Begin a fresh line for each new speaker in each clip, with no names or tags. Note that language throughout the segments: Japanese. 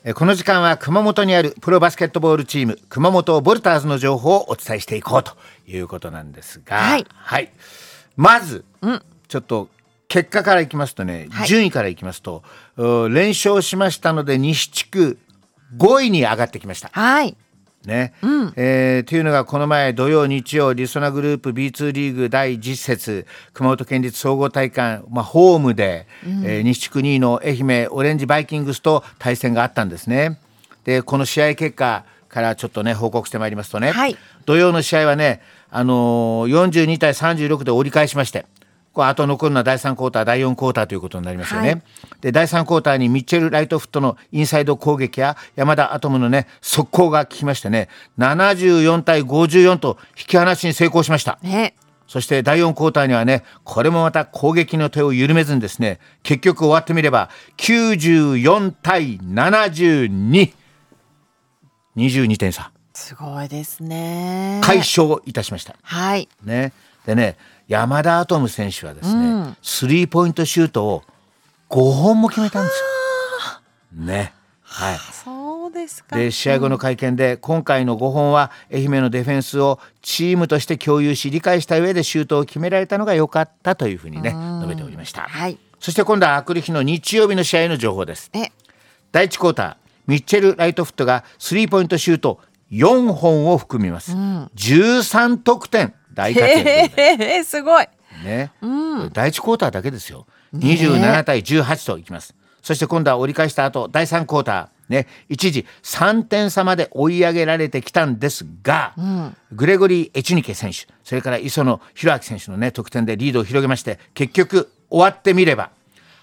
この時間は熊本にあるプロバスケットボールチーム熊本ボルターズの情報をお伝えしていこうということなんですが、はい、まず、ちょっと結果からいきますとね、順位からいきますと連勝しましたので西地区5位に上がってきました。ねというのがこの前土曜日曜りそなグループ B2 リーグ第10節熊本県立総合体育館、ホームで、西地区2位の愛媛オレンジバイキングスと対戦があったんですね。でこの試合結果からちょっとね報告してまいりますとね、土曜の試合はね、42対36で折り返しまして、あと残るのは第3クォーター第4クォーターということになりますよね。で第3クォーターにミッチェル・ライトフットのインサイド攻撃や山田アトムのね速攻が効きましてね、74対54と引き離しに成功しました。そして第4クォーターにはね、これもまた攻撃の手を緩めずにですね、結局終わってみれば94対72、22点差、
すごいですね。
快勝いたしました。
ね、
でね、山田アトム選手はですね、スリーポイントシュートを5本も決めたんですよ。ね。
そうですか。
で試合後の会見で、今回の5本は愛媛のディフェンスをチームとして共有し理解した上でシュートを決められたのが良かったというふうにね述べておりました。そして今度はあくる日の日曜日の試合の情報です。第1クォーター、ミッチェル・ライトフットがスリーポイントシュート4本を含みます、13得点、大活躍
すごい
ね、第1クォーターだけですよ。27対18といきます。そして今度は折り返した後第3クォーターね、一時3点差まで追い上げられてきたんですが、グレゴリー・エチュニケ選手、それから磯野弘明選手のね得点でリードを広げまして、結局終わってみれば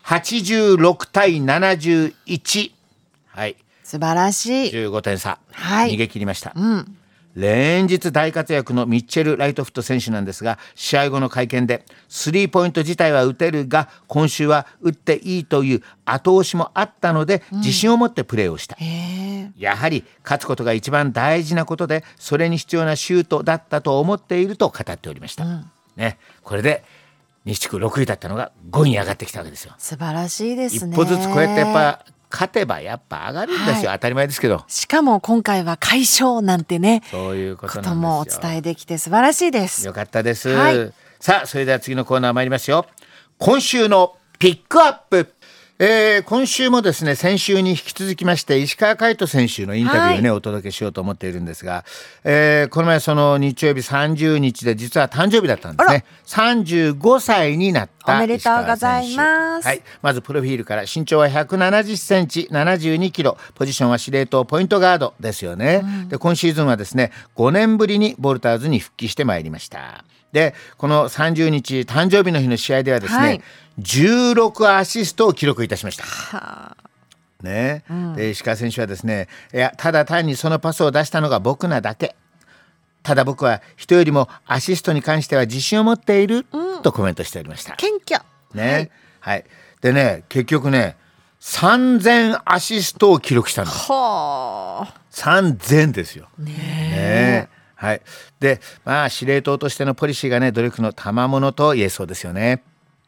86対71、
素晴らしい
15点差、逃げ切りました。連日大活躍のミッチェル・ライトフット選手なんですが、試合後の会見でスリーポイント自体は打てるが今週は打っていいという後押しもあったので自信を持ってプレーをした、やはり勝つことが一番大事なことで、それに必要なシュートだったと思っていると語っておりました、これで西地区6位だったのが5位に上がってきたわけですよ。
素晴らしいですね。
一歩ずつこうやってやっぱ勝てばやっぱ上がるんですよ、当たり前ですけど。
しかも今回は快勝なんてね、
そういうことなんですよ。
もお伝えできて素晴らしいです。
よかったです、さあそれでは次のコーナー参りますよ。今週のピックアップ。今週もですね、先週に引き続きまして石川海人選手のインタビューをね、お届けしようと思っているんですが、この前その日曜日30日で実は誕生日だったんですね。35歳になった石川選手。おめでとうございます。まずプロフィールから、身長は170センチ72キロ、ポジションは司令塔ポイントガードですよね、で今シーズンはですね5年ぶりにボルターズに復帰してまいりました。でこの30日誕生日の日の試合ではですね、16アシストを記録いたしました。で石川選手はですね、ただ単にそのパスを出したのが僕なだけ、ただ僕は人よりもアシストに関しては自信を持っている、とコメントしておりました。
謙虚
でね、結局ね3000アシストを記録したんです。3000ですよ。で司令塔としてのポリシーがね努力の賜物と言えそうですよね。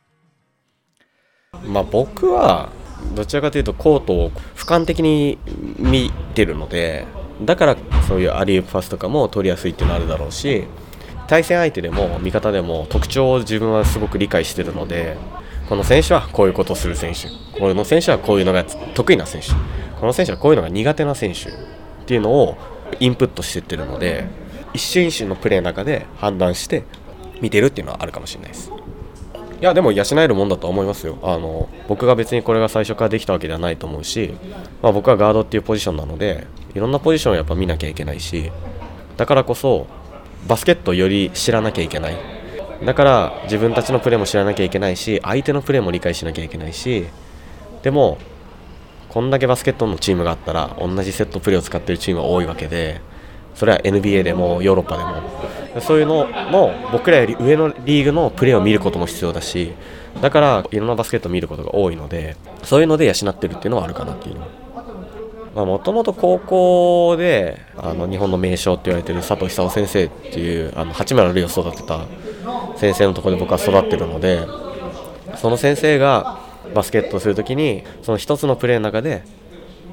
僕はどちらかというとコートを俯瞰的に見てるので、だからそういうアリウープパスとかも取りやすいっていうのはあるだろうし、対戦相手でも味方でも特徴を自分はすごく理解してるので、この選手はこういうことをする選手、この選手はこういうのが得意な選手、この選手はこういうのが苦手な選手っていうのをインプットしてってるので、一瞬一瞬のプレーの中で判断して見てるっていうのはあるかもしれないです。いやでも養えるもんだと思いますよ。僕が別にこれが最初からできたわけではないと思うし、僕はガードっていうポジションなのでいろんなポジションをやっぱ見なきゃいけないし、だからこそバスケットをより知らなきゃいけない、だから自分たちのプレーも知らなきゃいけないし、相手のプレーも理解しなきゃいけないし、でもこんだけバスケットのチームがあったら同じセットプレーを使っているチームが多いわけで、それは NBA でもヨーロッパでもそういうのの僕らより上のリーグのプレーを見ることも必要だし、だからいろんなバスケットを見ることが多いので、そういうので養ってるっていうのはあるかなっていうの。もともと高校で日本の名将って言われてる佐藤久夫先生っていう八村塁を育てた先生のところで僕は育ってるので、その先生がバスケットをするときにその一つのプレーの中で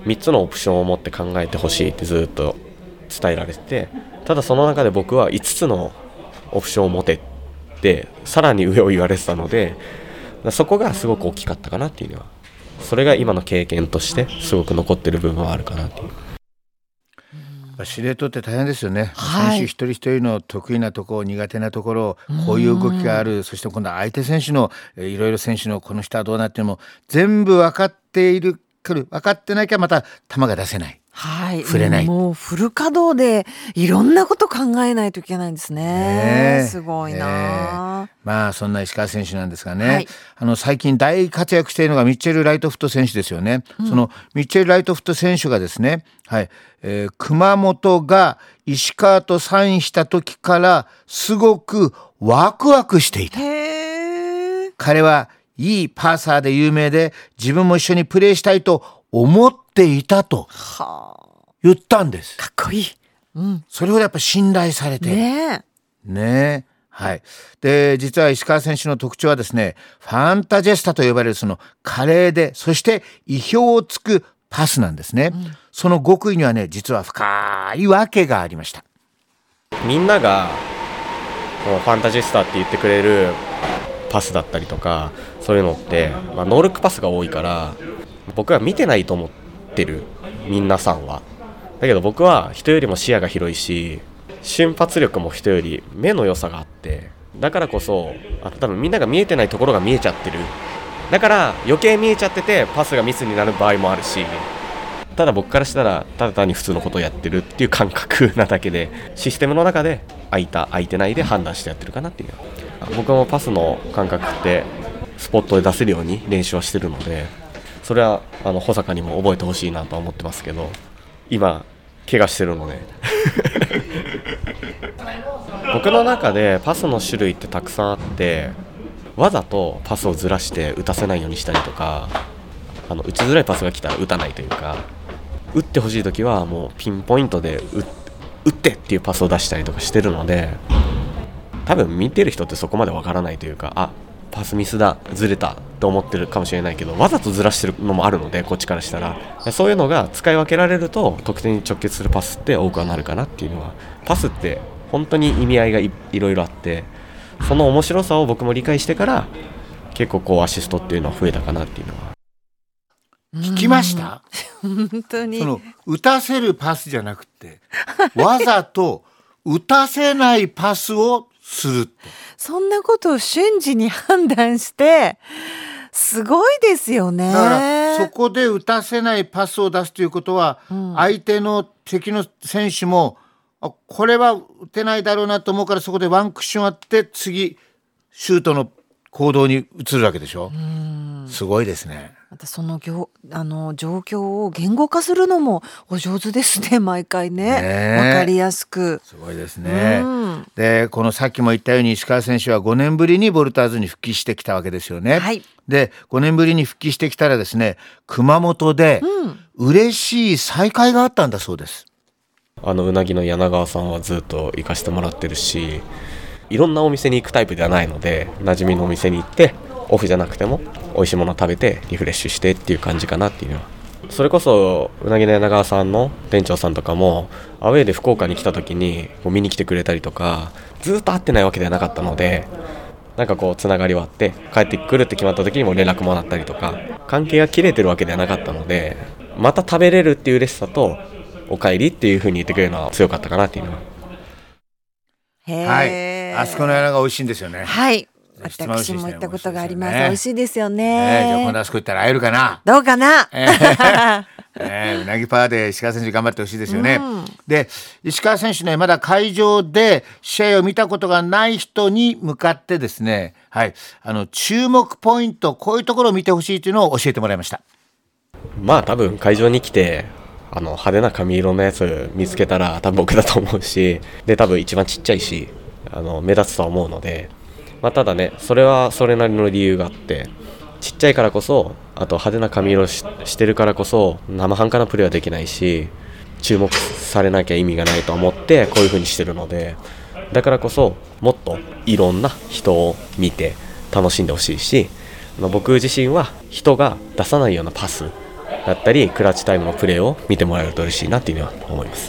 3つのオプションを持って考えてほしいってずっと伝えられてて、ただその中で僕は5つのオプションを持てってさらに上を言われてたので、そこがすごく大きかったかなっていうのは、それが今の経験としてすごく残ってる部分はあるかなっていう。
司令塔って大変ですよね、選手一人一人の得意なところ苦手なところ、こういう動きがある、そして今度は相手選手のいろいろ選手のこの人はどうなっても全部分かっている分かってなきゃまた球が出せない、触れない、
もうフル稼働でいろんなこと考えないといけないんですね。すごいな、
まあそんな石川選手なんですがね、最近大活躍しているのがミッチェル・ライトフット選手ですよね、そのミッチェル・ライトフット選手がですね、熊本が石川とサインした時からすごくワクワクしていた。彼はいいパーサーで有名で自分も一緒にプレーしたいと思っていたと言ったんです。
かっこいい、
それほどやっぱ信頼されてね。で実は石川選手の特徴はですね、ファンタジェスタと呼ばれるその華麗でそして意表をつくパスなんですね、その極意にはね実は深いわけがありました。
みんながファンタジェスタって言ってくれるパスだったりとかそういうのって、ノールックパスが多いから僕は見てないと思ってる、皆さんは。だけど僕は人よりも視野が広いし瞬発力も人より目の良さがあって、だからこそ多分みんなが見えてないところが見えちゃってる、だから余計見えちゃっててパスがミスになる場合もあるし、ただ僕からしたらただ単に普通のことをやってるっていう感覚なだけで、システムの中で空いた空いてないで判断してやってるかなっていう。僕もパスの感覚ってスポットで出せるように練習はしてるので、それは保坂にも覚えてほしいなとは思ってますけど、今怪我してるので僕の中でパスの種類ってたくさんあって、わざとパスをずらして打たせないようにしたりとか、打ちづらいパスが来たら打たないというか、打ってほしい時はもうピンポイントで打ってっていうパスを出したりとかしてるので、多分見てる人ってそこまでわからないというか、パスミスだずれたと思ってるかもしれないけど、わざとずらしてるのもあるので、こっちからしたらそういうのが使い分けられると得点に直結するパスって多くはなるかなっていうのは。パスって本当に意味合いが いろいろあって、その面白さを僕も理解してから結構こうアシストっていうのは増えたかなっていうのは。
聞きました？
本当に
その打たせるパスじゃなくてわざと打たせないパスをするって、
そんなことを瞬時に判断してすごいですよね。
だからそこで打たせないパスを出すということは、相手の敵の選手もこれは打てないだろうなと思うから、そこでワンクッションあって次シュートの行動に移るわけでしょ。すごいですね。
またその状況を言語化するのもお上手ですね、毎回ね、分かりやすく。
すごいですね。でこのさっきも言ったように石川選手は5年ぶりにボルターズに復帰してきたわけですよね。で5年ぶりに復帰してきたらですね、熊本で嬉しい再会があったんだそうです。
うなぎの柳川さんはずっと行かせてもらってるし、いろんなお店に行くタイプではないので、馴染みのお店に行ってオフじゃなくても美味しいものを食べてリフレッシュしてっていう感じかなっていうのは。それこそうなぎの柳川さんの店長さんとかもアウェーで福岡に来た時に見に来てくれたりとか、ずっと会ってないわけではなかったので、なんかこうつながりはあって、帰ってくるって決まった時にも連絡もらったりとか、関係が切れてるわけではなかったので、また食べれるっていう嬉しさとお帰りっていう風に言ってくれるのは強かったかなっていうのは。
あそこの柳が美味しいんですよね。
私も行ったことがあります。美味しいですよね。
じゃあ今度あそこ行ったら会えるかな。
どうかな。
うなぎパーで石川選手頑張ってほしいですよね。で石川選手ね、まだ会場で試合を見たことがない人に向かってですね、注目ポイント、こういうところを見てほしいというのを教えてもらいました。
多分会場に来て派手な髪色のやつ見つけたら多分僕だと思うし、で多分一番ちっちゃいし目立つとは思うので、ただね、それはそれなりの理由があって、ちっちゃいからこそ、あと派手な髪色してるからこそ生半可なプレーはできないし、注目されなきゃ意味がないと思ってこういう風にしてるので、だからこそもっといろんな人を見て楽しんでほしいし、僕自身は人が出さないようなパスだったりクラッチタイムのプレーを見てもらえると嬉しいなっていうのは思います。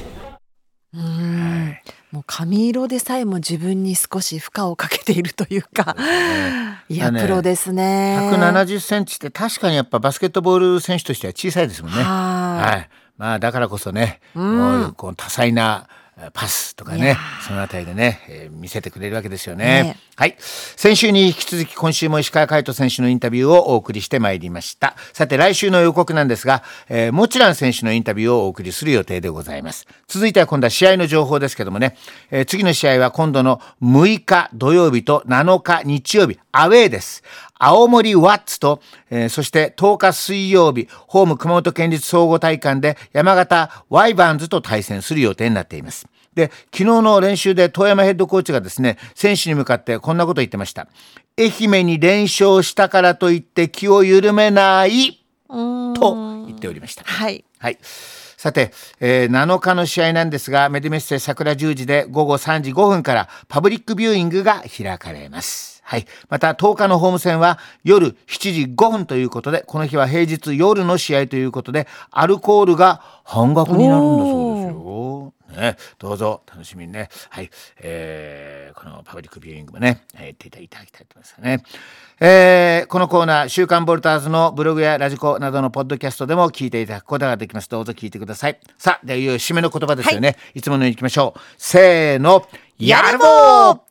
もう髪色でさえも自分に少し負荷をかけているというか、いやプロですね。
170センチって確かにやっぱバスケットボール選手としては小さいですもんね。はい。まあだからこそね、もうこう多彩なパスとかね、そのあたりでね、見せてくれるわけですよね。はい。先週に引き続き今週も石川海人選手のインタビューをお送りしてまいりました。さて来週の予告なんですが、もちろん選手のインタビューをお送りする予定でございます。続いては今度は試合の情報ですけどもね、次の試合は今度の6日土曜日と7日日曜日、アウェーです。青森ワッツと、そして10日水曜日、ホーム熊本県立総合体育館で山形ワイバーンズと対戦する予定になっています。で、昨日の練習で遠山ヘッドコーチがですね、選手に向かってこんなことを言ってました。愛媛に連勝したからといって気を緩めないと言っておりました。
はい。
はい。さて、7日の試合なんですが、メディメッセ桜10時で午後3時5分からパブリックビューイングが開かれます。はい。また10日のホーム戦は夜7時5分ということで、この日は平日夜の試合ということで、アルコールが半額になるんだそうですよ。ね、どうぞ楽しみにね、はい、このパブリックビューイングもね、やっていただきたいと思いますね。このコーナー週刊ボルターズのブログやラジコなどのポッドキャストでも聞いていただくことができます。どうぞ聞いてください。さあ、では締めの言葉ですよね、いつものようにいきましょう。せーの、やるぞー。